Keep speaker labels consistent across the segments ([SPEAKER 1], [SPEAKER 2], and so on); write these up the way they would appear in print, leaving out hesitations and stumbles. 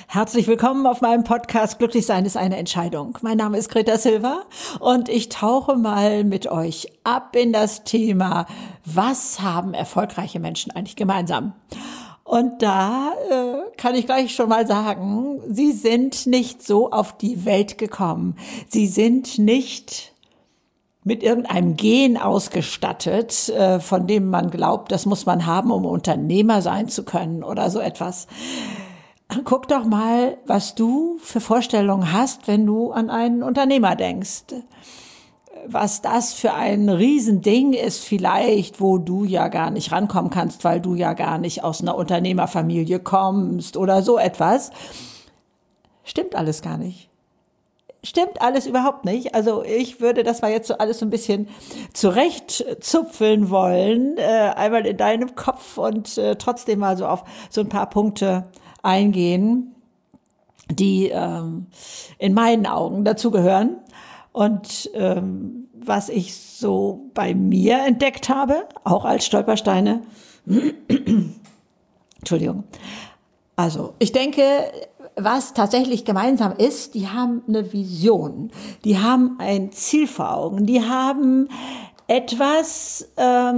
[SPEAKER 1] Herzlich willkommen auf meinem Podcast Glücklich sein ist eine Entscheidung. Mein Name ist Greta Silva und ich tauche mal mit euch ab in das Thema, was haben erfolgreiche Menschen eigentlich gemeinsam? Und da kann ich gleich schon mal sagen, sie sind nicht so auf die Welt gekommen. Sie sind nicht mit irgendeinem Gen ausgestattet, von dem man glaubt, das muss man haben, um Unternehmer sein zu können oder so etwas. Guck doch mal, was du für Vorstellungen hast, wenn du an einen Unternehmer denkst. Was das für ein Riesending ist vielleicht, wo du ja gar nicht rankommen kannst, weil du ja gar nicht aus einer Unternehmerfamilie kommst oder so etwas. Stimmt alles gar nicht. Stimmt alles überhaupt nicht. Also ich würde das mal jetzt so alles so ein bisschen zurechtzupfeln wollen, einmal in deinem Kopf und trotzdem mal so auf so ein paar Punkte eingehen, die in meinen Augen dazugehören. Und was ich so bei mir entdeckt habe, auch als Stolpersteine, Entschuldigung. Also ich denke, was tatsächlich gemeinsam ist, die haben eine Vision, die haben ein Ziel vor Augen, die haben etwas,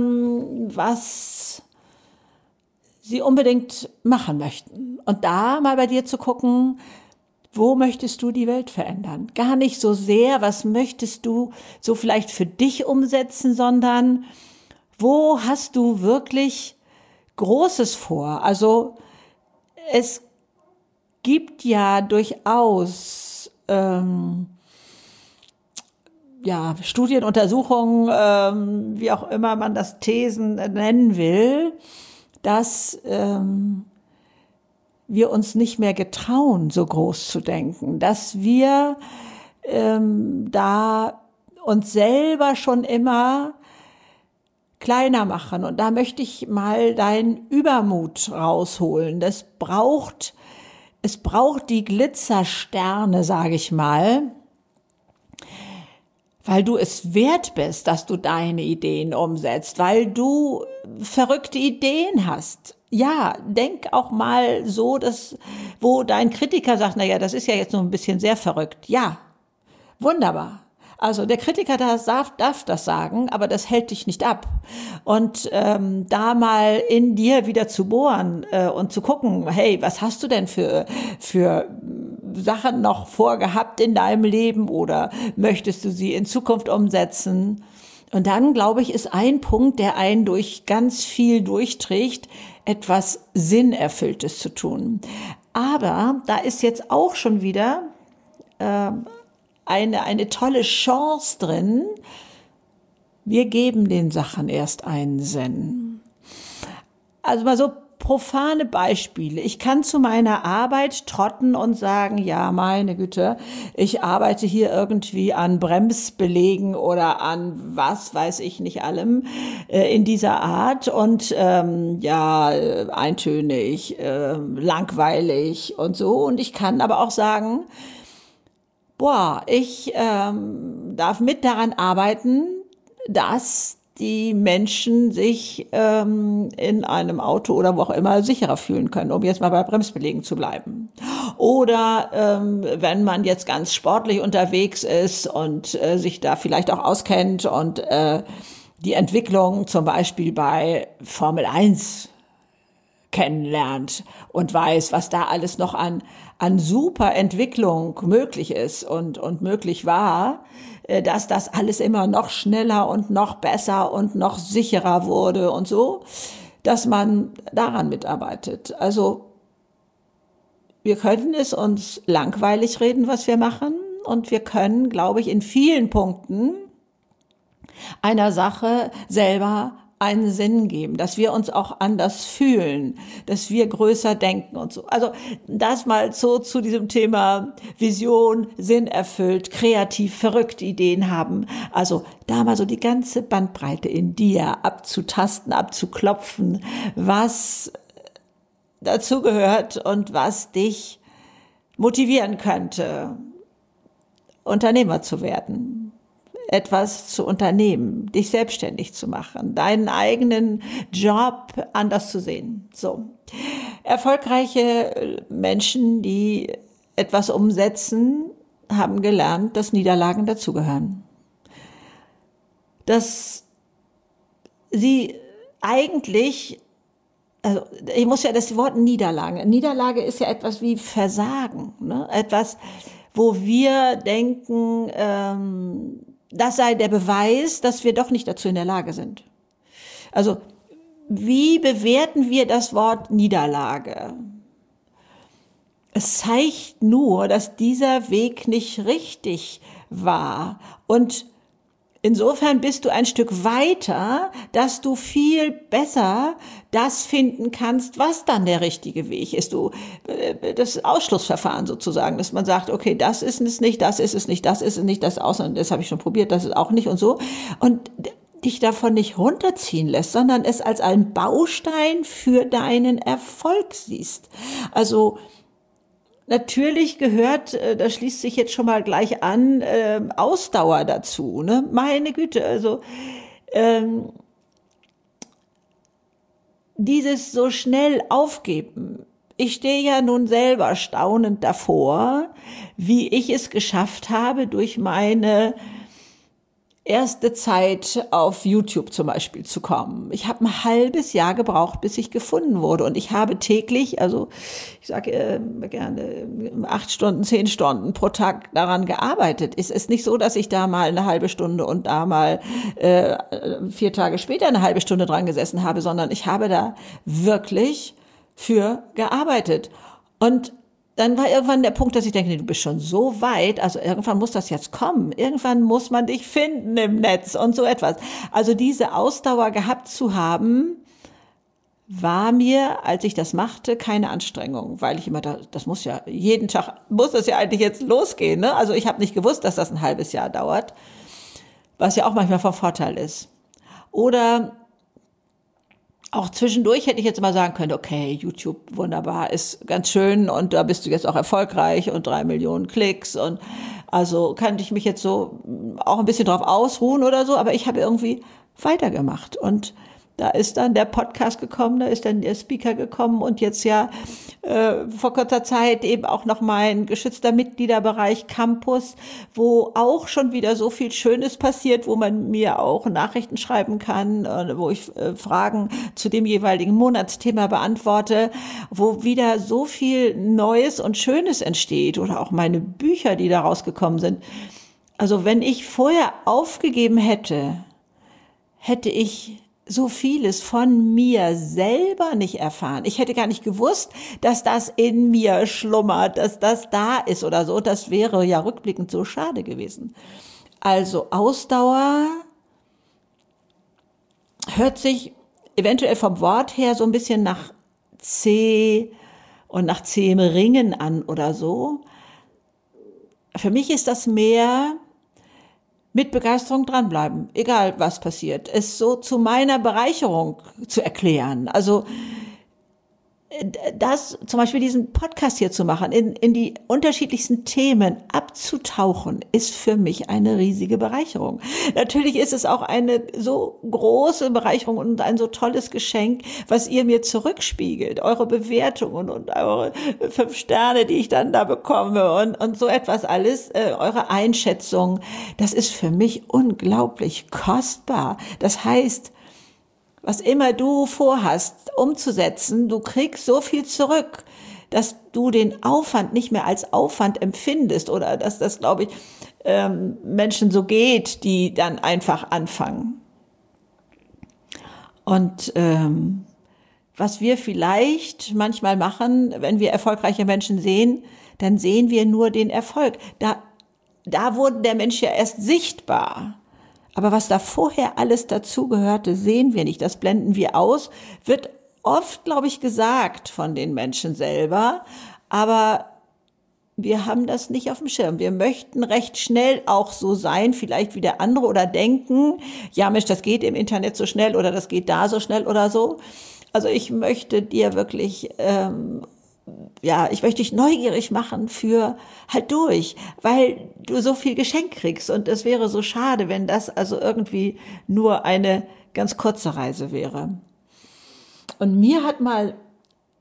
[SPEAKER 1] was sie unbedingt machen möchten. Und da mal bei dir zu gucken, wo möchtest du die Welt verändern? Gar nicht so sehr, was möchtest du so vielleicht für dich umsetzen, sondern wo hast du wirklich Großes vor? Also es gibt ja durchaus Studien, Untersuchungen, wie auch immer man das Thesen nennen will, dass wir uns nicht mehr getrauen, so groß zu denken, dass wir da uns selber schon immer kleiner machen. Und da möchte ich mal deinen Übermut rausholen. Es braucht die Glitzersterne, sage ich mal, weil du es wert bist, dass du deine Ideen umsetzt, weil du verrückte Ideen hast. Ja, denk auch mal so, dass, wo dein Kritiker sagt, na ja, das ist ja jetzt noch ein bisschen sehr verrückt. Ja, wunderbar. Also der Kritiker darf das sagen, aber das hält dich nicht ab. Und da mal in dir wieder zu bohren und zu gucken, hey, was hast du denn für Sachen noch vorgehabt in deinem Leben oder möchtest du sie in Zukunft umsetzen? Und dann, glaube ich, ist ein Punkt, der einen durch ganz viel durchträgt, etwas Sinnerfülltes zu tun. Aber da ist jetzt auch schon wieder eine tolle Chance drin. Wir geben den Sachen erst einen Sinn. Also mal so profane Beispiele. Ich kann zu meiner Arbeit trotten und sagen, ja, meine Güte, ich arbeite hier irgendwie an Bremsbelägen oder an was weiß ich nicht allem in dieser Art und eintönig, langweilig und so. Und ich kann aber auch sagen, ich darf mit daran arbeiten, dass die Menschen sich in einem Auto oder wo auch immer sicherer fühlen können, um jetzt mal bei Bremsbelägen zu bleiben. Oder wenn man jetzt ganz sportlich unterwegs ist und sich da vielleicht auch auskennt und die Entwicklung zum Beispiel bei Formel 1 kennenlernt und weiß, was da alles noch an super Entwicklung möglich ist und möglich war, dass das alles immer noch schneller und noch besser und noch sicherer wurde und so, dass man daran mitarbeitet. Also wir können es uns langweilig reden, was wir machen, und wir können, glaube ich, in vielen Punkten einer Sache selber einen Sinn geben, dass wir uns auch anders fühlen, dass wir größer denken und so. Also das mal so zu diesem Thema Vision, Sinn erfüllt, kreativ, verrückte Ideen haben. Also da mal so die ganze Bandbreite in dir abzutasten, abzuklopfen, was dazu gehört und was dich motivieren könnte, Unternehmer zu werden. Etwas zu unternehmen, dich selbstständig zu machen, deinen eigenen Job anders zu sehen. So. Erfolgreiche Menschen, die etwas umsetzen, haben gelernt, dass Niederlagen dazugehören. Dass sie eigentlich, also ich muss ja das Wort Niederlage ist ja etwas wie Versagen, ne? Etwas, wo wir denken, das sei der Beweis, dass wir doch nicht dazu in der Lage sind. Also wie bewerten wir das Wort Niederlage? Es zeigt nur, dass dieser Weg nicht richtig war. Und insofern bist du ein Stück weiter, dass du viel besser das finden kannst, was dann der richtige Weg ist. Das Ausschlussverfahren sozusagen, dass man sagt, okay, das ist es nicht, das ist es nicht, das ist es nicht, das Ausland, das habe ich schon probiert, das ist auch nicht und so. Und dich davon nicht runterziehen lässt, sondern es als einen Baustein für deinen Erfolg siehst. Also natürlich gehört, das schließt sich jetzt schon mal gleich an, Ausdauer dazu. Ne? Meine Güte, also dieses so schnell aufgeben. Ich stehe ja nun selber staunend davor, wie ich es geschafft habe, durch meine erste Zeit auf YouTube zum Beispiel zu kommen. Ich habe ein halbes Jahr gebraucht, bis ich gefunden wurde. Und ich habe täglich, also ich sage gerne 8 Stunden, 10 Stunden pro Tag daran gearbeitet. Es ist nicht so, dass ich da mal eine halbe Stunde und da mal 4 Tage später eine halbe Stunde dran gesessen habe, sondern ich habe da wirklich für gearbeitet. Und dann war irgendwann der Punkt, dass ich denke, nee, du bist schon so weit, also irgendwann muss das jetzt kommen. Irgendwann muss man dich finden im Netz und so etwas. Also diese Ausdauer gehabt zu haben, war mir, als ich das machte, keine Anstrengung, weil ich immer das muss ja, jeden Tag muss das ja eigentlich jetzt losgehen. Ne? Also ich habe nicht gewusst, dass das ein halbes Jahr dauert, was ja auch manchmal von Vorteil ist. Oder auch zwischendurch hätte ich jetzt mal sagen können, okay, YouTube, wunderbar, ist ganz schön und da bist du jetzt auch erfolgreich und 3 Millionen Klicks und also kann ich mich jetzt so auch ein bisschen drauf ausruhen oder so, aber ich habe irgendwie weitergemacht und da ist dann der Podcast gekommen, da ist dann der Speaker gekommen und jetzt ja vor kurzer Zeit eben auch noch mein geschützter Mitgliederbereich Campus, wo auch schon wieder so viel Schönes passiert, wo man mir auch Nachrichten schreiben kann, wo ich Fragen zu dem jeweiligen Monatsthema beantworte, wo wieder so viel Neues und Schönes entsteht oder auch meine Bücher, die da rausgekommen sind. Also wenn ich vorher aufgegeben hätte, hätte ich so vieles von mir selber nicht erfahren. Ich hätte gar nicht gewusst, dass das in mir schlummert, dass das da ist oder so. Das wäre ja rückblickend so schade gewesen. Also Ausdauer hört sich eventuell vom Wort her so ein bisschen nach zäh und nach zähem Ringen an oder so. Für mich ist das mehr mit Begeisterung dranbleiben, egal was passiert, es so zu meiner Bereicherung zu erklären. Also das, zum Beispiel diesen Podcast hier zu machen, in die unterschiedlichsten Themen abzutauchen, ist für mich eine riesige Bereicherung. Natürlich ist es auch eine so große Bereicherung und ein so tolles Geschenk, was ihr mir zurückspiegelt, eure Bewertungen und eure 5 Sterne, die ich dann da bekomme und so etwas alles, eure Einschätzung. Das ist für mich unglaublich kostbar. Das heißt, was immer du vorhast, umzusetzen, du kriegst so viel zurück, dass du den Aufwand nicht mehr als Aufwand empfindest oder dass das, glaube ich, Menschen so geht, die dann einfach anfangen. Und was wir vielleicht manchmal machen, wenn wir erfolgreiche Menschen sehen, dann sehen wir nur den Erfolg. Da wurde der Mensch ja erst sichtbar. Aber was da vorher alles dazugehörte, sehen wir nicht. Das blenden wir aus. Wird oft, glaube ich, gesagt von den Menschen selber. Aber wir haben das nicht auf dem Schirm. Wir möchten recht schnell auch so sein, vielleicht wie der andere oder denken, ja Mensch, das geht im Internet so schnell oder das geht da so schnell oder so. Also ich möchte dir wirklich ich möchte dich neugierig machen für halt durch, weil du so viel Geschenk kriegst und es wäre so schade, wenn das also irgendwie nur eine ganz kurze Reise wäre. Und mir hat mal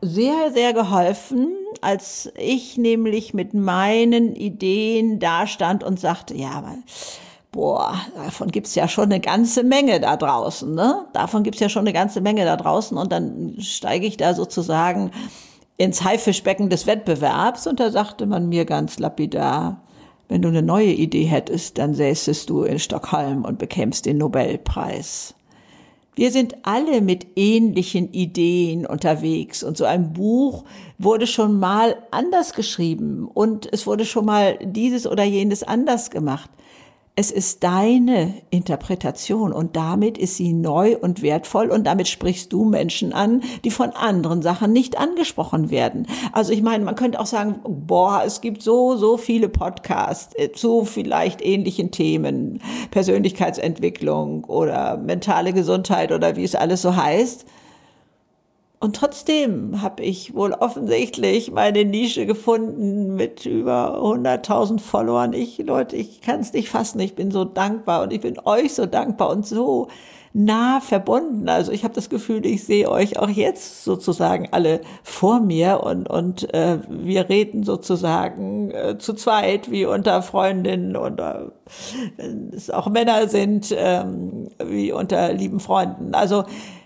[SPEAKER 1] sehr, sehr geholfen, als ich nämlich mit meinen Ideen dastand und sagte, ja, boah, davon gibt's ja schon eine ganze Menge da draußen, ne? Davon gibt's ja schon eine ganze Menge da draußen und dann steige ich da sozusagen ins Haifischbecken des Wettbewerbs und da sagte man mir ganz lapidar, wenn du eine neue Idee hättest, dann säßest du in Stockholm und bekämst den Nobelpreis. Wir sind alle mit ähnlichen Ideen unterwegs und so ein Buch wurde schon mal anders geschrieben und es wurde schon mal dieses oder jenes anders gemacht. Es ist deine Interpretation und damit ist sie neu und wertvoll und damit sprichst du Menschen an, die von anderen Sachen nicht angesprochen werden. Also ich meine, man könnte auch sagen, boah, es gibt so viele Podcasts zu vielleicht ähnlichen Themen, Persönlichkeitsentwicklung oder mentale Gesundheit oder wie es alles so heißt. Und trotzdem habe ich wohl offensichtlich meine Nische gefunden mit über 100.000 Followern. Leute, ich kann es nicht fassen. Ich bin so dankbar und ich bin euch so dankbar und so nah verbunden. Also ich habe das Gefühl, ich sehe euch auch jetzt sozusagen alle vor mir und wir reden sozusagen zu zweit wie unter Freundinnen oder wenn es auch Männer sind, wie unter lieben Freunden. Also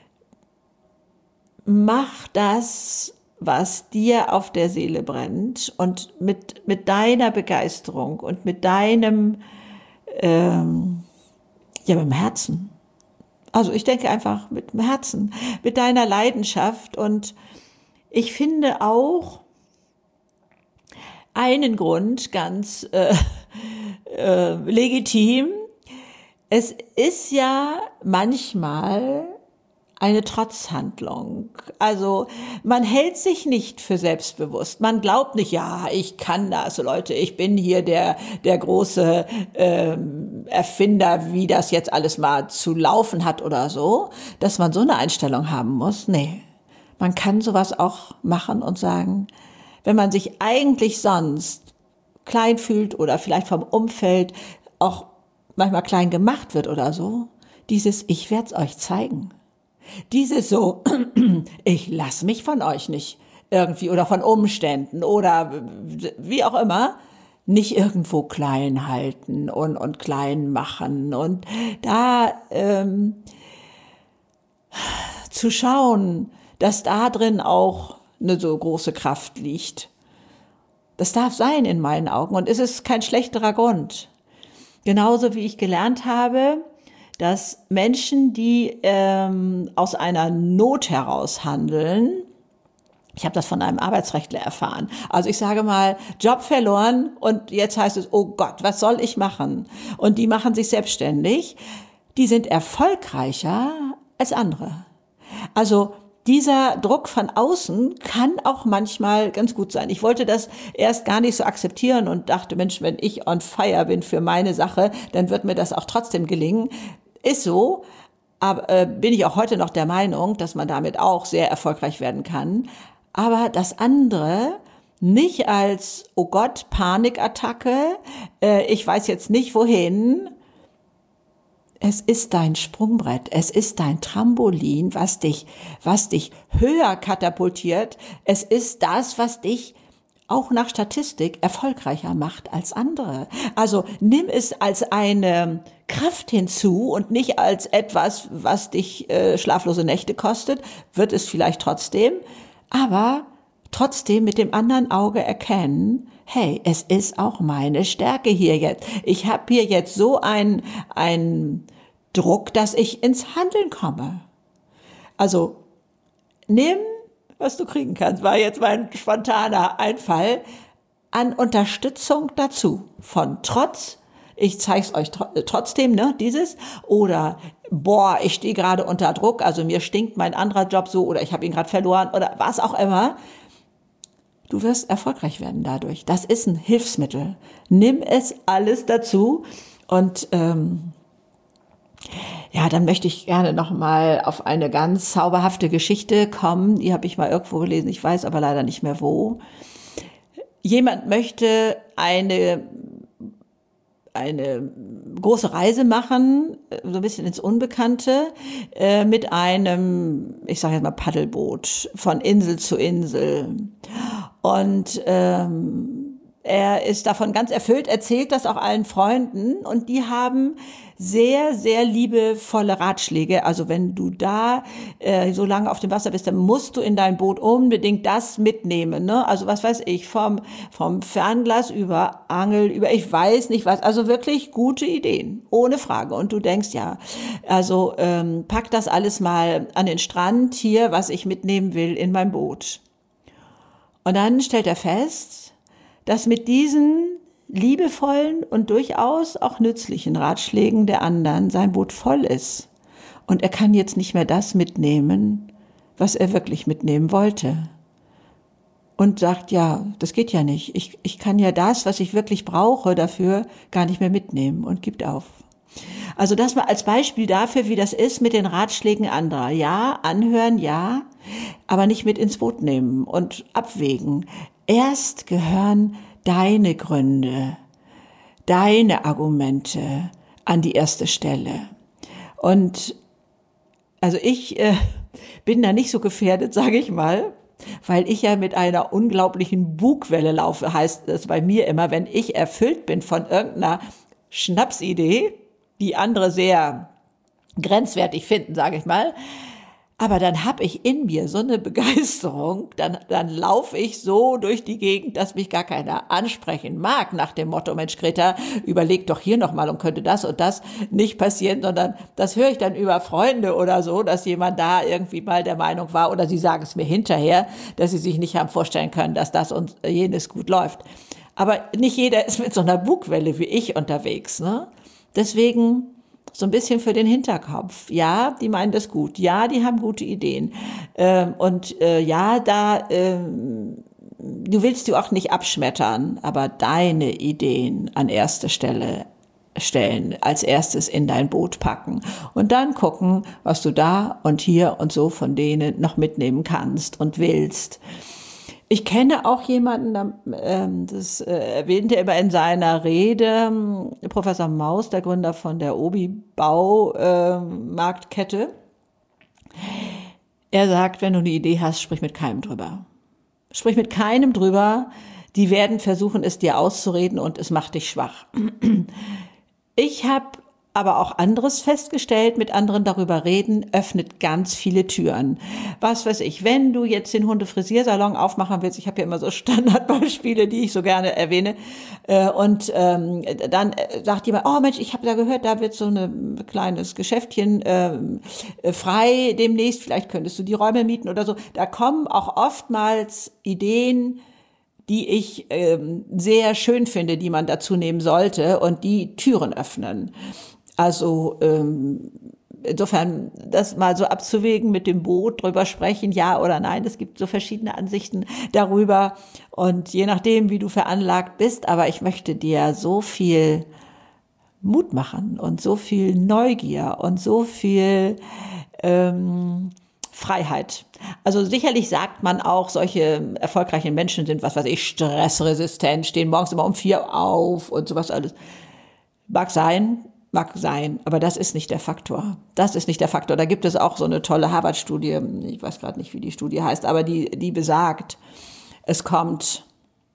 [SPEAKER 1] mach das, was dir auf der Seele brennt und mit deiner Begeisterung und mit deinem, mit dem Herzen. Also ich denke einfach mit dem Herzen, mit deiner Leidenschaft und ich finde auch einen Grund ganz legitim. Es ist ja manchmal eine Trotzhandlung. Also man hält sich nicht für selbstbewusst. Man glaubt nicht, ja, ich kann das, Leute, ich bin hier der große Erfinder, wie das jetzt alles mal zu laufen hat oder so, dass man so eine Einstellung haben muss. Nee, man kann sowas auch machen und sagen, wenn man sich eigentlich sonst klein fühlt oder vielleicht vom Umfeld auch manchmal klein gemacht wird oder so, dieses Ich werd's euch zeigen. Dieses so, ich lass mich von euch nicht irgendwie oder von Umständen oder wie auch immer, nicht irgendwo klein halten und klein machen und da zu schauen, dass da drin auch eine so große Kraft liegt. Das darf sein in meinen Augen und es ist kein schlechterer Grund. Genauso wie ich gelernt habe, dass Menschen, die aus einer Not heraus handeln, ich habe das von einem Arbeitsrechtler erfahren. Also ich sage mal, Job verloren und jetzt heißt es, oh Gott, was soll ich machen? Und die machen sich selbstständig. Die sind erfolgreicher als andere. Also dieser Druck von außen kann auch manchmal ganz gut sein. Ich wollte das erst gar nicht so akzeptieren und dachte, Mensch, wenn ich on fire bin für meine Sache, dann wird mir das auch trotzdem gelingen. Ist so, aber bin ich auch heute noch der Meinung, dass man damit auch sehr erfolgreich werden kann. Aber das andere nicht als, oh Gott, Panikattacke, ich weiß jetzt nicht wohin. Es ist dein Sprungbrett, es ist dein Trampolin, was dich höher katapultiert. Es ist das, was dich auch nach Statistik erfolgreicher macht als andere. Also nimm es als eine Kraft hinzu und nicht als etwas, was dich schlaflose Nächte kostet, wird es vielleicht trotzdem, aber trotzdem mit dem anderen Auge erkennen, hey, es ist auch meine Stärke hier jetzt. Ich habe hier jetzt so einen Druck, dass ich ins Handeln komme. Also nimm, was du kriegen kannst, war jetzt mein spontaner Einfall, an Unterstützung dazu. Von Trotz, ich zeig's euch trotzdem, ne, dieses, oder boah, ich stehe gerade unter Druck, also mir stinkt mein anderer Job so, oder ich habe ihn gerade verloren, oder was auch immer. Du wirst erfolgreich werden dadurch. Das ist ein Hilfsmittel. Nimm es alles dazu und ja, dann möchte ich gerne noch mal auf eine ganz zauberhafte Geschichte kommen. Die habe ich mal irgendwo gelesen, ich weiß aber leider nicht mehr wo. Jemand möchte eine große Reise machen, so ein bisschen ins Unbekannte, mit einem, ich sage jetzt mal Paddelboot, von Insel zu Insel. Und er ist davon ganz erfüllt, erzählt das auch allen Freunden und die haben sehr, sehr liebevolle Ratschläge. Also wenn du da so lange auf dem Wasser bist, dann musst du in dein Boot unbedingt das mitnehmen. Ne? Also was weiß ich, vom Fernglas über Angel, über ich weiß nicht was. Also wirklich gute Ideen, ohne Frage. Und du denkst, ja, also pack das alles mal an den Strand hier, was ich mitnehmen will, in mein Boot. Und dann stellt er fest, dass mit diesen liebevollen und durchaus auch nützlichen Ratschlägen der anderen sein Boot voll ist. Und er kann jetzt nicht mehr das mitnehmen, was er wirklich mitnehmen wollte. Und sagt, ja, das geht ja nicht. Ich kann ja das, was ich wirklich brauche, dafür gar nicht mehr mitnehmen und gibt auf. Also das mal als Beispiel dafür, wie das ist mit den Ratschlägen anderer. Ja, anhören, ja, aber nicht mit ins Boot nehmen und abwägen. Erst gehören deine Gründe, deine Argumente an die erste Stelle. Und also ich bin da nicht so gefährdet, sage ich mal, weil ich ja mit einer unglaublichen Bugwelle laufe, heißt das bei mir immer, wenn ich erfüllt bin von irgendeiner Schnapsidee, die andere sehr grenzwertig finden, sage ich mal, aber dann habe ich in mir so eine Begeisterung, dann laufe ich so durch die Gegend, dass mich gar keiner ansprechen mag, nach dem Motto, Mensch Greta, überleg doch hier nochmal und könnte das und das nicht passieren, sondern das höre ich dann über Freunde oder so, dass jemand da irgendwie mal der Meinung war oder sie sagen es mir hinterher, dass sie sich nicht haben vorstellen können, dass das und jenes gut läuft. Aber nicht jeder ist mit so einer Bugwelle wie ich unterwegs, ne? Deswegen so ein bisschen für den Hinterkopf. Ja, die meinen das gut. Ja, die haben gute Ideen. Ja, du willst die auch nicht abschmettern, aber deine Ideen an erste Stelle stellen, als erstes in dein Boot packen und dann gucken, was du da und hier und so von denen noch mitnehmen kannst und willst. Ich kenne auch jemanden, das erwähnte er immer in seiner Rede, Professor Maus, der Gründer von der Obi-Baumarktkette. Er sagt, wenn du eine Idee hast, sprich mit keinem drüber. Sprich mit keinem drüber, die werden versuchen, es dir auszureden und es macht dich schwach. Ich habe aber auch anderes festgestellt, mit anderen darüber reden, öffnet ganz viele Türen. Was weiß ich, wenn du jetzt den Hundefrisiersalon aufmachen willst, ich habe ja immer so Standardbeispiele, die ich so gerne erwähne, dann sagt jemand, oh Mensch, ich habe da gehört, da wird so ein kleines Geschäftchen frei demnächst, vielleicht könntest du die Räume mieten oder so. Da kommen auch oftmals Ideen, die ich sehr schön finde, die man dazu nehmen sollte und die Türen öffnen. Also insofern das mal so abzuwägen mit dem Boot, drüber sprechen, ja oder nein. Es gibt so verschiedene Ansichten darüber und je nachdem, wie du veranlagt bist. Aber ich möchte dir so viel Mut machen und so viel Neugier und so viel Freiheit. Also sicherlich sagt man auch, solche erfolgreichen Menschen sind, was weiß ich, stressresistent, stehen morgens immer um 4 auf und sowas alles. Mag sein, aber das ist nicht der Faktor. Das ist nicht der Faktor. Da gibt es auch so eine tolle Harvard-Studie, ich weiß gerade nicht, wie die Studie heißt, aber die besagt, es kommt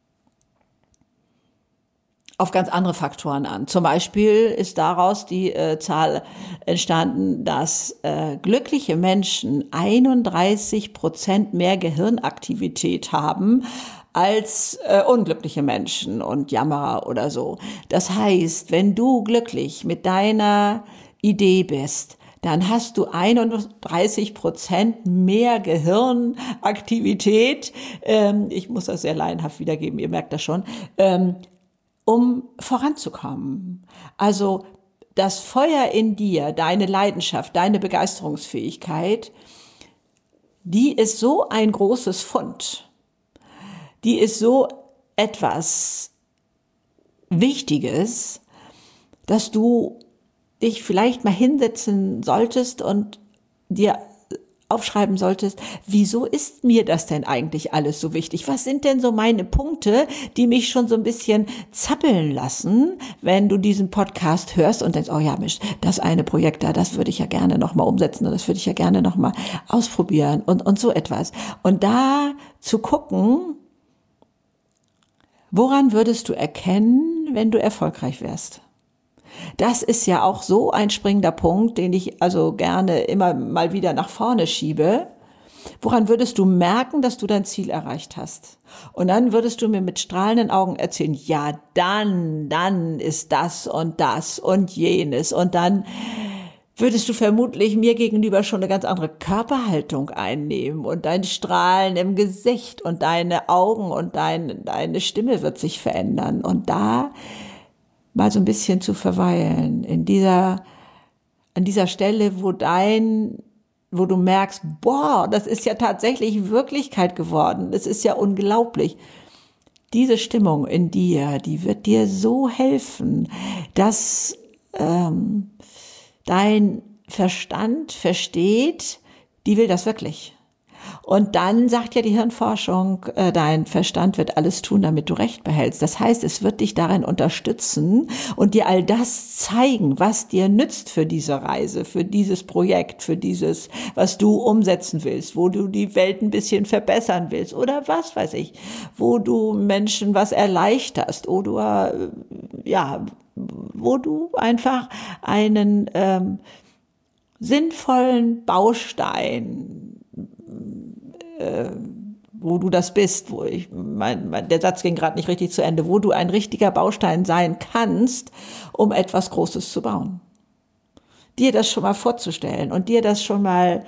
[SPEAKER 1] auf ganz andere Faktoren an. Zum Beispiel ist daraus die Zahl entstanden, dass glückliche Menschen 31% mehr Gehirnaktivität haben als unglückliche Menschen und Jammerer oder so. Das heißt, wenn du glücklich mit deiner Idee bist, dann hast du 31% mehr Gehirnaktivität. Ich muss das sehr laienhaft wiedergeben, ihr merkt das schon. Um voranzukommen. Also das Feuer in dir, deine Leidenschaft, deine Begeisterungsfähigkeit, die ist so ein großes Fund. Die ist so etwas Wichtiges, dass du dich vielleicht mal hinsetzen solltest und dir aufschreiben solltest, wieso ist mir das denn eigentlich alles so wichtig? Was sind denn so meine Punkte, die mich schon so ein bisschen zappeln lassen, wenn du diesen Podcast hörst und denkst, oh ja, Mensch, das eine Projekt da, das würde ich ja gerne nochmal umsetzen und das würde ich ja gerne nochmal ausprobieren und so etwas. Und da zu gucken, woran würdest du erkennen, wenn du erfolgreich wärst? Das ist ja auch so ein springender Punkt, den ich also gerne immer mal wieder nach vorne schiebe. Woran würdest du merken, dass du dein Ziel erreicht hast? Und dann würdest du mir mit strahlenden Augen erzählen, ja, dann ist das und jenes. Und dann würdest du vermutlich mir gegenüber schon eine ganz andere Körperhaltung einnehmen und dein Strahlen im Gesicht und deine Augen und deine Stimme wird sich verändern. Und da mal so ein bisschen zu verweilen an dieser Stelle, wo du merkst, boah, das ist ja tatsächlich Wirklichkeit geworden. Das ist ja unglaublich. Diese Stimmung in dir, die wird dir so helfen, dass dein Verstand versteht, die will das wirklich. Und dann sagt ja die Hirnforschung, dein Verstand wird alles tun, damit du Recht behältst. Das heißt, es wird dich darin unterstützen und dir all das zeigen, was dir nützt für diese Reise, für dieses Projekt, für dieses, was du umsetzen willst, wo du die Welt ein bisschen verbessern willst oder was weiß ich, wo du Menschen was erleichterst oder wo du einfach einen sinnvollen Baustein, wo du das bist, der Satz ging gerade nicht richtig zu Ende, wo du ein richtiger Baustein sein kannst, um etwas Großes zu bauen. Dir das schon mal vorzustellen und dir das schon mal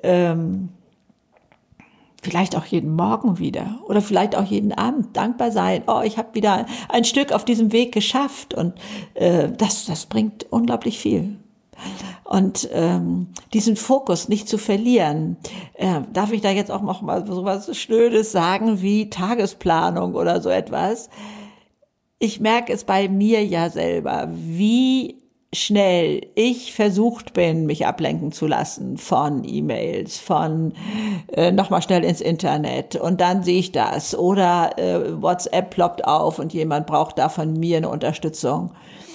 [SPEAKER 1] vielleicht auch jeden Morgen wieder oder vielleicht auch jeden Abend dankbar sein, oh, ich habe wieder ein Stück auf diesem Weg geschafft und das bringt unglaublich viel. Und diesen Fokus nicht zu verlieren, darf ich da jetzt auch noch mal so was Schnödes sagen wie Tagesplanung oder so etwas. Ich merke es bei mir ja selber, wie schnell ich versucht bin, mich ablenken zu lassen von E-Mails, von nochmal schnell ins Internet und dann sehe ich das oder WhatsApp ploppt auf und jemand braucht da von mir eine Unterstützung.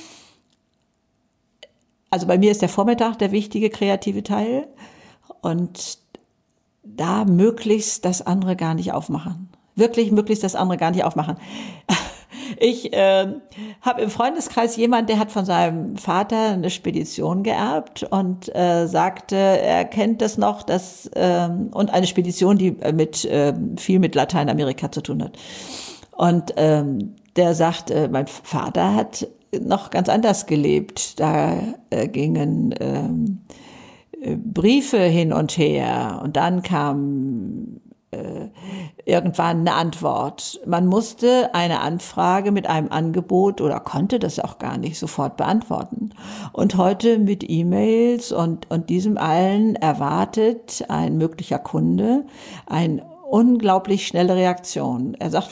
[SPEAKER 1] Also bei mir ist der Vormittag der wichtige kreative Teil und da möglichst das andere gar nicht aufmachen. Wirklich möglichst das andere gar nicht aufmachen. Ich habe im Freundeskreis jemand, der hat von seinem Vater eine Spedition geerbt und sagte, er kennt das noch, und eine Spedition, die viel mit Lateinamerika zu tun hat. Und der sagt, mein Vater hat noch ganz anders gelebt. Da gingen Briefe hin und her und dann kam irgendwann eine Antwort. Man musste eine Anfrage mit einem Angebot oder konnte das auch gar nicht sofort beantworten. Und heute mit E-Mails und diesem allen erwartet ein möglicher Kunde eine unglaublich schnelle Reaktion. Er sagt,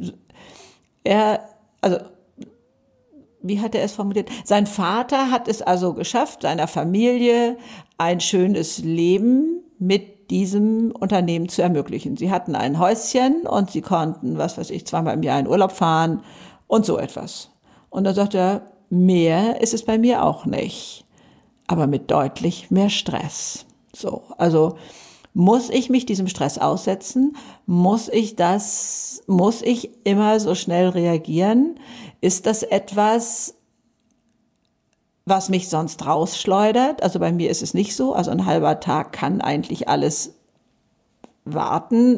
[SPEAKER 1] wie hat er es formuliert? Sein Vater hat es also geschafft, seiner Familie ein schönes Leben mit diesem Unternehmen zu ermöglichen. Sie hatten ein Häuschen und sie konnten, zweimal im Jahr in Urlaub fahren und so etwas. Und dann sagt er, mehr ist es bei mir auch nicht, aber mit deutlich mehr Stress. So, also muss ich mich diesem Stress aussetzen? Muss ich immer so schnell reagieren? Ist das etwas, was mich sonst rausschleudert? Also bei mir ist es nicht so. Also ein halber Tag kann eigentlich alles warten.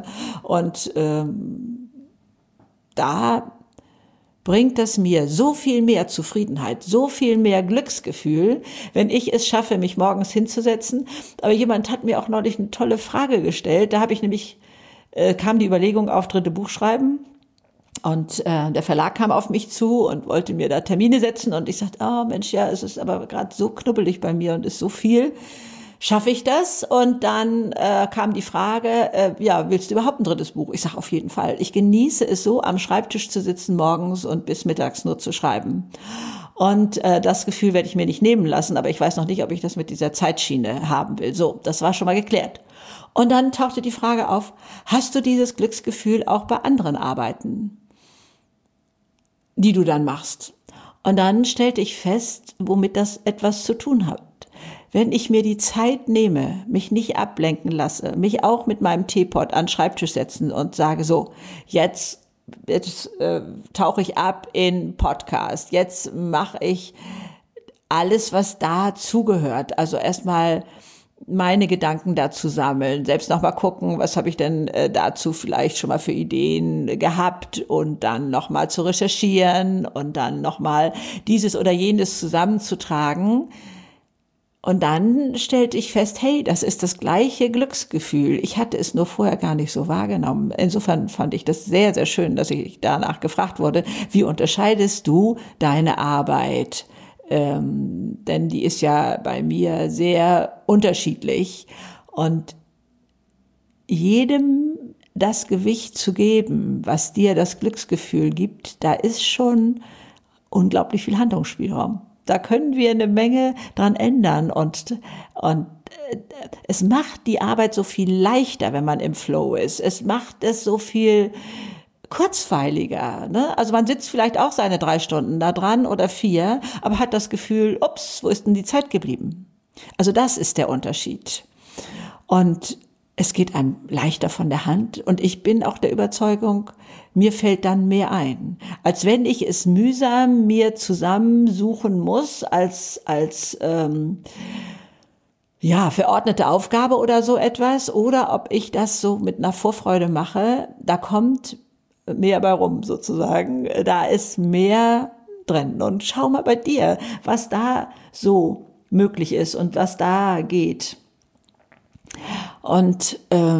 [SPEAKER 1] Da bringt es mir so viel mehr Zufriedenheit, so viel mehr Glücksgefühl, wenn ich es schaffe, mich morgens hinzusetzen. Aber jemand hat mir auch neulich eine tolle Frage gestellt. Da habe ich nämlich, kam die Überlegung auf, 3. Buch schreiben. Und der Verlag kam auf mich zu und wollte mir da Termine setzen. Und ich sagte, oh Mensch, ja, es ist aber gerade so knubbelig bei mir und ist so viel. Schaffe ich das? Und dann kam die Frage, willst du überhaupt ein 3. Buch? Ich sage auf jeden Fall. Ich genieße es so, am Schreibtisch zu sitzen morgens und bis mittags nur zu schreiben. Und das Gefühl werde ich mir nicht nehmen lassen, aber ich weiß noch nicht, ob ich das mit dieser Zeitschiene haben will. So, das war schon mal geklärt. Und dann tauchte die Frage auf, hast du dieses Glücksgefühl auch bei anderen Arbeiten, die du dann machst? Und dann stellte ich fest, womit das etwas zu tun hat. Wenn ich mir die Zeit nehme, mich nicht ablenken lasse, mich auch mit meinem Teepot an den Schreibtisch setzen und sage so, jetzt tauche ich ab in Podcast, jetzt mache ich alles, was da zugehört. Also erstmal meine Gedanken dazu sammeln, selbst noch mal gucken, was habe ich denn dazu vielleicht schon mal für Ideen gehabt und dann noch mal zu recherchieren und dann noch mal dieses oder jenes zusammenzutragen. Und dann stellte ich fest, hey, das ist das gleiche Glücksgefühl. Ich hatte es nur vorher gar nicht so wahrgenommen. Insofern fand ich das sehr, sehr schön, dass ich danach gefragt wurde, wie unterscheidest du deine Arbeit? Denn die ist ja bei mir sehr unterschiedlich. Und jedem das Gewicht zu geben, was dir das Glücksgefühl gibt, da ist schon unglaublich viel Handlungsspielraum. Da können wir eine Menge dran ändern und es macht die Arbeit so viel leichter, wenn man im Flow ist. Es macht es so viel kurzweiliger, ne? Also man sitzt vielleicht auch seine 3 Stunden da dran oder 4, aber hat das Gefühl, ups, wo ist denn die Zeit geblieben? Also das ist der Unterschied. Und es geht einem leichter von der Hand und ich bin auch der Überzeugung, mir fällt dann mehr ein, als wenn ich es mühsam mir zusammensuchen muss als verordnete Aufgabe oder so etwas, oder ob ich das so mit einer Vorfreude mache, da kommt mehr bei rum sozusagen, da ist mehr drin. Und schau mal bei dir, was da so möglich ist und was da geht. Und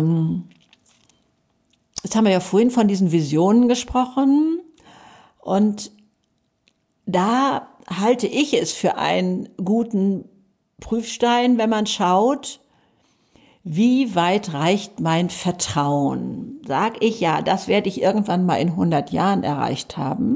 [SPEAKER 1] jetzt haben wir ja vorhin von diesen Visionen gesprochen und da halte ich es für einen guten Prüfstein, wenn man schaut, wie weit reicht mein Vertrauen? Sag ich, ja, das werde ich irgendwann mal in 100 Jahren erreicht haben.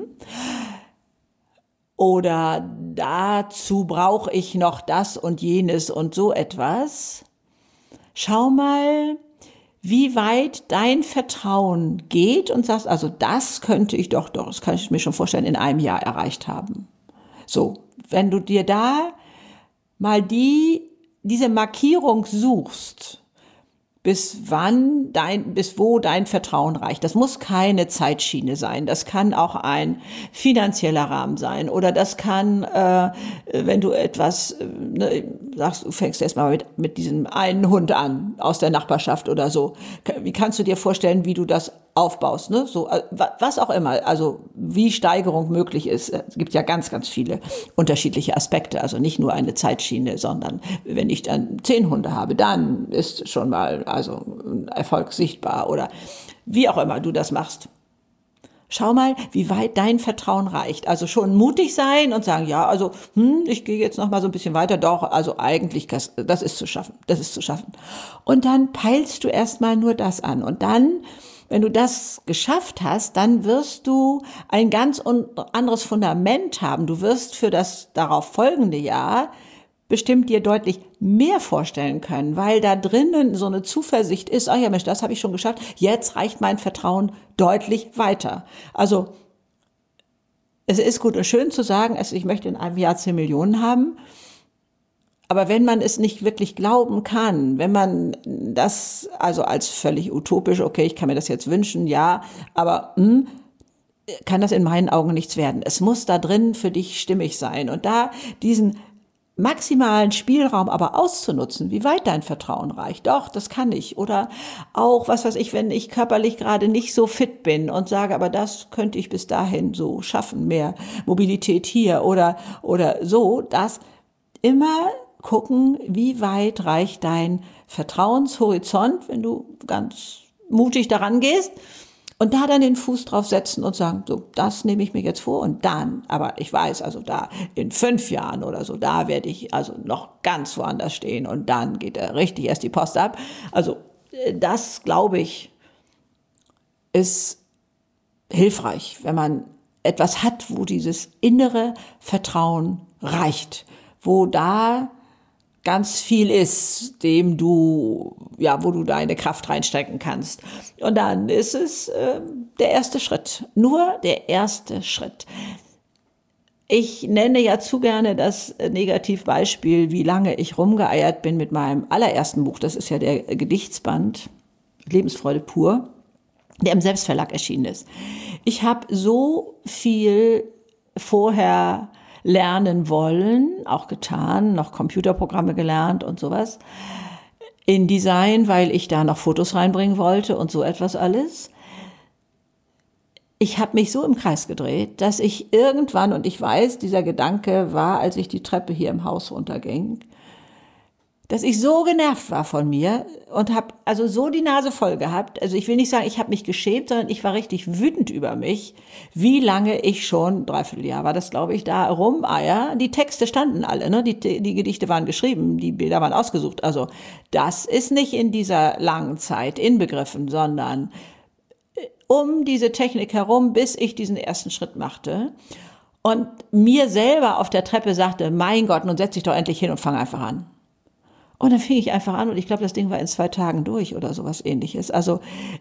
[SPEAKER 1] Oder dazu brauche ich noch das und jenes und so etwas. Schau mal, wie weit dein Vertrauen geht und sagst, also das könnte ich doch, das kann ich mir schon vorstellen, in einem Jahr erreicht haben. So, wenn du dir da mal diese Markierung suchst, bis wo dein Vertrauen reicht. Das muss keine Zeitschiene sein. Das kann auch ein finanzieller Rahmen sein. Oder das kann, wenn du etwas, sagst, du fängst erstmal mit diesem einen Hund an, aus der Nachbarschaft oder so. Wie kannst du dir vorstellen, wie du das aufbaust, ne? So, was auch immer. Also, wie Steigerung möglich ist. Es gibt ja ganz, ganz viele unterschiedliche Aspekte. Also nicht nur eine Zeitschiene, sondern wenn ich dann 10 Hunde habe, dann ist schon mal, also Erfolg sichtbar oder wie auch immer du das machst. Schau mal, wie weit dein Vertrauen reicht. Also schon mutig sein und sagen, ja, also ich gehe jetzt noch mal so ein bisschen weiter. Doch, also eigentlich, das ist zu schaffen. Das ist zu schaffen. Und dann peilst du erstmal nur das an. Und dann, wenn du das geschafft hast, dann wirst du ein ganz anderes Fundament haben. Du wirst für das darauf folgende Jahr bestimmt dir deutlich mehr vorstellen können, weil da drinnen so eine Zuversicht ist, ach ja Mensch, das habe ich schon geschafft, jetzt reicht mein Vertrauen deutlich weiter. Also es ist gut und schön zu sagen, ich möchte in einem Jahr 10 Millionen haben, aber wenn man es nicht wirklich glauben kann, wenn man das also als völlig utopisch, okay, ich kann mir das jetzt wünschen, ja, aber kann das in meinen Augen nichts werden. Es muss da drin für dich stimmig sein und da diesen maximalen Spielraum aber auszunutzen, wie weit dein Vertrauen reicht. Doch, das kann ich. Oder auch, was weiß ich, wenn ich körperlich gerade nicht so fit bin und sage, aber das könnte ich bis dahin so schaffen, mehr Mobilität hier oder so, das immer gucken, wie weit reicht dein Vertrauenshorizont, wenn du ganz mutig daran gehst. Und da dann den Fuß drauf setzen und sagen, so, das nehme ich mir jetzt vor und dann, aber ich weiß, also da in 5 Jahren oder so, da werde ich also noch ganz woanders stehen und dann geht da richtig erst die Post ab. Also das, glaube ich, ist hilfreich, wenn man etwas hat, wo dieses innere Vertrauen reicht, wo da ganz viel ist, wo du deine Kraft reinstecken kannst. Und dann ist es der erste Schritt, nur der erste Schritt. Ich nenne ja zu gerne das Negativbeispiel, wie lange ich rumgeeiert bin mit meinem allerersten Buch. Das ist ja der Gedichtsband Lebensfreude pur, der im Selbstverlag erschienen ist. Ich habe so viel vorher lernen wollen, auch getan, noch Computerprogramme gelernt und sowas, in Design, weil ich da noch Fotos reinbringen wollte und so etwas alles. Ich habe mich so im Kreis gedreht, dass ich irgendwann, und ich weiß, dieser Gedanke war, als ich die Treppe hier im Haus runterging, dass ich so genervt war von mir und habe also so die Nase voll gehabt. Also ich will nicht sagen, ich habe mich geschämt, sondern ich war richtig wütend über mich, wie lange ich schon, 3/4 Jahr war das, glaube ich, da rumeier. Die Texte standen alle, ne? Die Gedichte waren geschrieben, die Bilder waren ausgesucht. Also das ist nicht in dieser langen Zeit inbegriffen, sondern um diese Technik herum, bis ich diesen ersten Schritt machte und mir selber auf der Treppe sagte, mein Gott, nun setz dich doch endlich hin und fang einfach an. Und dann fing ich einfach an und ich glaube, das Ding war in 2 Tagen durch oder sowas Ähnliches. Also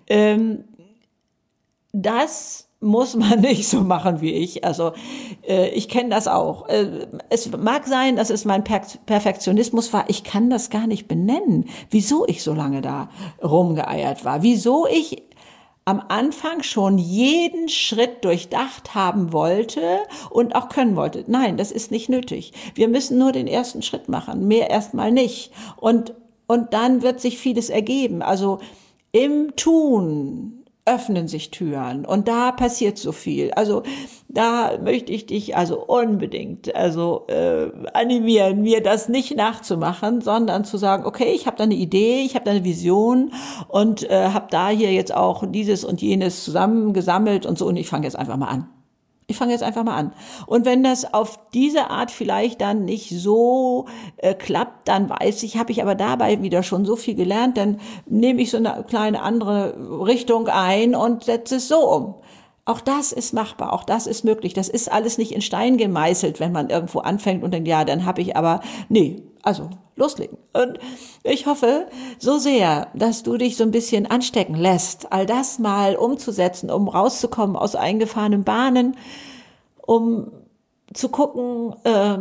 [SPEAKER 1] das muss man nicht so machen wie ich. Also ich kenne das auch. Es mag sein, dass es mein Perfektionismus war. Ich kann das gar nicht benennen, wieso ich so lange da rumgeeiert war. Wieso ich am Anfang schon jeden Schritt durchdacht haben wollte und auch können wollte. Nein, das ist nicht nötig. Wir müssen nur den ersten Schritt machen, mehr erstmal nicht. Und dann wird sich vieles ergeben. Also im Tun öffnen sich Türen und da passiert so viel. Also da möchte ich dich also unbedingt animieren, mir das nicht nachzumachen, sondern zu sagen, okay, ich habe da eine Idee, ich habe da eine Vision und habe da hier jetzt auch dieses und jenes zusammengesammelt und so und ich fange jetzt einfach mal an. Und wenn das auf diese Art vielleicht dann nicht so klappt, dann weiß ich, habe ich aber dabei wieder schon so viel gelernt, dann nehme ich so eine kleine andere Richtung ein und setze es so um. Auch das ist machbar, auch das ist möglich. Das ist alles nicht in Stein gemeißelt, wenn man irgendwo anfängt und denkt, ja, dann habe ich aber, nee, also loslegen. Und ich hoffe so sehr, dass du dich so ein bisschen anstecken lässt, all das mal umzusetzen, um rauszukommen aus eingefahrenen Bahnen, um zu gucken,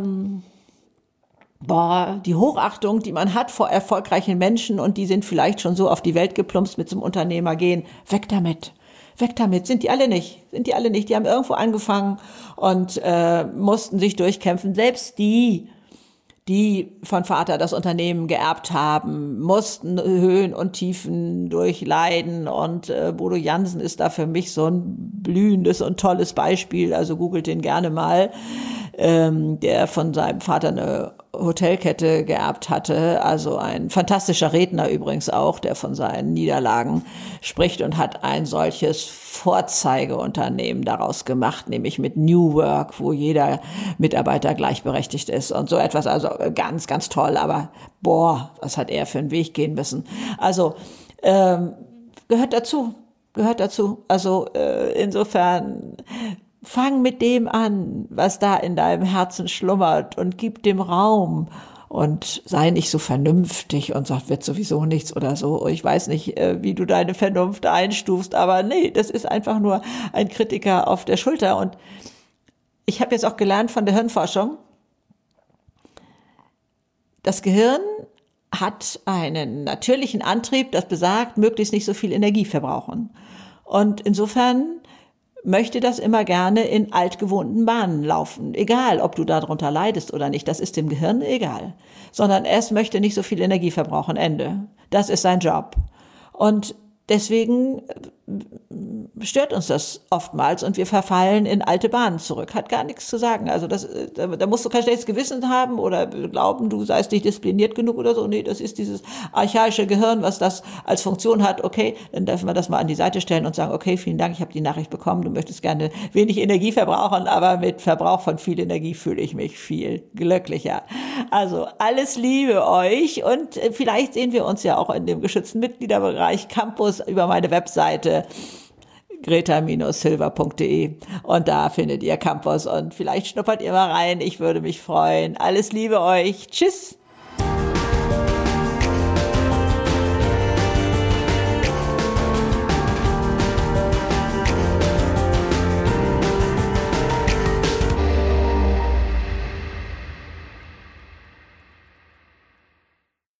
[SPEAKER 1] die Hochachtung, die man hat vor erfolgreichen Menschen und die sind vielleicht schon so auf die Welt geplumpst mit zum Unternehmer gehen, weg damit. Weg damit, sind die alle nicht. Die haben irgendwo angefangen und mussten sich durchkämpfen. Selbst die von Vater das Unternehmen geerbt haben, mussten Höhen und Tiefen durchleiden. Und Bodo Jansen ist da für mich so ein blühendes und tolles Beispiel. Also googelt den gerne mal, der von seinem Vater eine Hotelkette geerbt hatte. Also ein fantastischer Redner übrigens auch, der von seinen Niederlagen spricht und hat ein solches Vorzeigeunternehmen daraus gemacht, nämlich mit New Work, wo jeder Mitarbeiter gleichberechtigt ist und so etwas. Also ganz, ganz toll. Aber was hat er für einen Weg gehen müssen? Also gehört dazu. Also insofern fang mit dem an, was da in deinem Herzen schlummert und gib dem Raum und sei nicht so vernünftig und sag, wird sowieso nichts oder so. Ich weiß nicht, wie du deine Vernunft einstufst, aber nee, das ist einfach nur ein Kritiker auf der Schulter. Und ich habe jetzt auch gelernt von der Hirnforschung, das Gehirn hat einen natürlichen Antrieb, das besagt, möglichst nicht so viel Energie verbrauchen. Und insofern möchte das immer gerne in altgewohnten Bahnen laufen. Egal, ob du darunter leidest oder nicht, das ist dem Gehirn egal. Sondern es möchte nicht so viel Energie verbrauchen, Ende. Das ist sein Job. Und deswegen stört uns das oftmals und wir verfallen in alte Bahnen zurück. Hat gar nichts zu sagen. Also da musst du kein schlechtes Gewissen haben oder glauben, du seist nicht diszipliniert genug oder so. Nee, das ist dieses archaische Gehirn, was das als Funktion hat. Okay, dann dürfen wir das mal an die Seite stellen und sagen, okay, vielen Dank, ich habe die Nachricht bekommen. Du möchtest gerne wenig Energie verbrauchen, aber mit Verbrauch von viel Energie fühle ich mich viel glücklicher. Also alles Liebe euch und vielleicht sehen wir uns ja auch in dem geschützten Mitgliederbereich Campus über meine Webseite. greta-silver.de und da findet ihr Campus und vielleicht schnuppert ihr mal rein. Ich würde mich freuen. Alles Liebe euch. Tschüss.